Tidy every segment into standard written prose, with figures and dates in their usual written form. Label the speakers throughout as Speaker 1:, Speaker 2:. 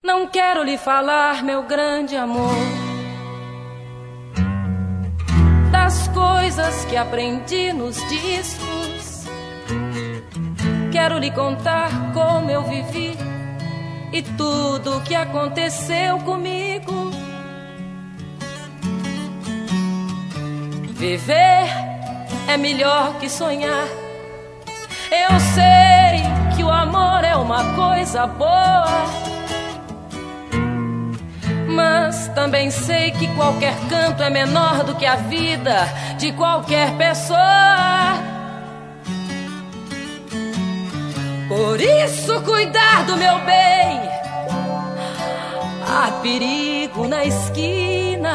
Speaker 1: Não quero lhe falar, meu grande amor, das coisas que aprendi nos discos. Quero lhe contar como eu vivi e tudo o que aconteceu comigo. Viver é melhor que sonhar. Eu sei que o amor é uma coisa boa, mas também sei que qualquer canto é menor do que a vida de qualquer pessoa. Por isso, cuidar do meu bem. Há perigo na esquina.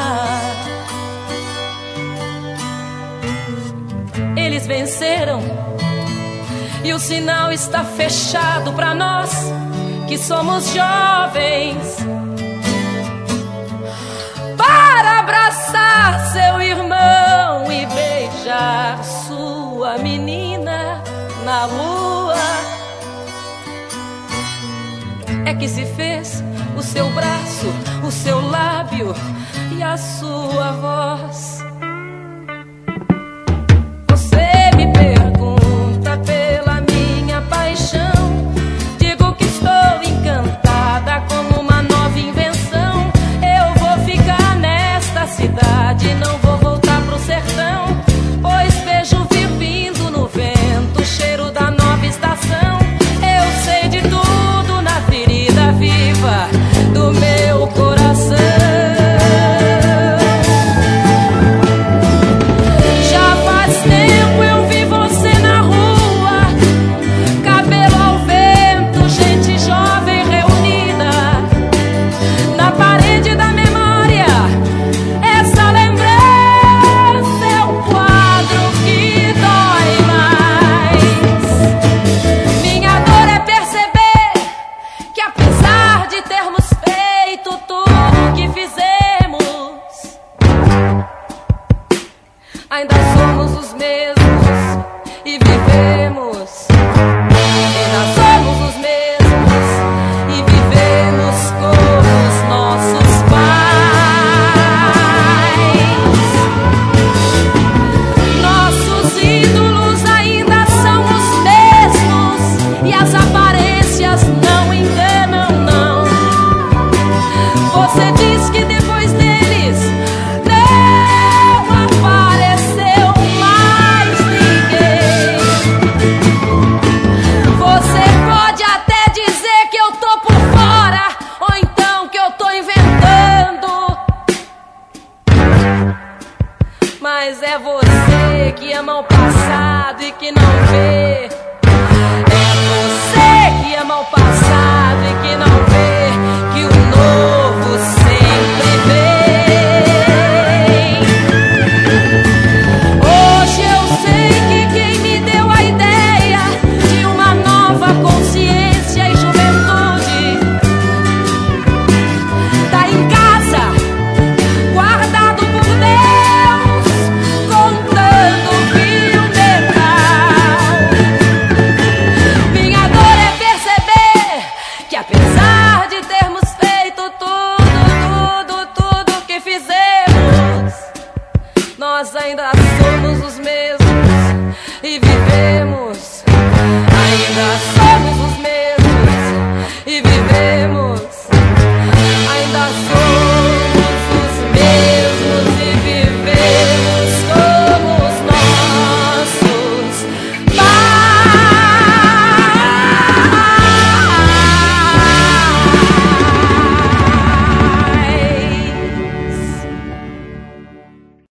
Speaker 1: Eles venceram e o sinal está fechado para nós que somos jovens. Para abraçar seu irmão e beijar sua menina na rua, é que se fez o seu braço, o seu lábio e a sua voz. Você me pergunta pela minha paixão, digo que estou encantada como uma nova invenção. Eu vou ficar nesta cidade, não vou voltar pro sertão, pois vejo vir vindo no vento o cheiro da nova estação. Eu sei de tudo na ferida viva do meu coração. Já faz tempo eu vi você na rua, cabelo ao vento, gente jovem reunida na parede da memória. Essa lembrança é um quadro que dói mais. Minha dor é perceber que, apesar de termos feito tudo que fizemos, ainda somos os mesmos e vivemos. Ainda somos os mesmos e vivemos como os nossos pais. Nossos ídolos ainda são os mesmos e as aparências não enganam, não. Você diz que depois deles não apareceu mais ninguém. Você pode até dizer que eu tô por fora, ou então que eu tô inventando, mas é você que ama o passado e que não vê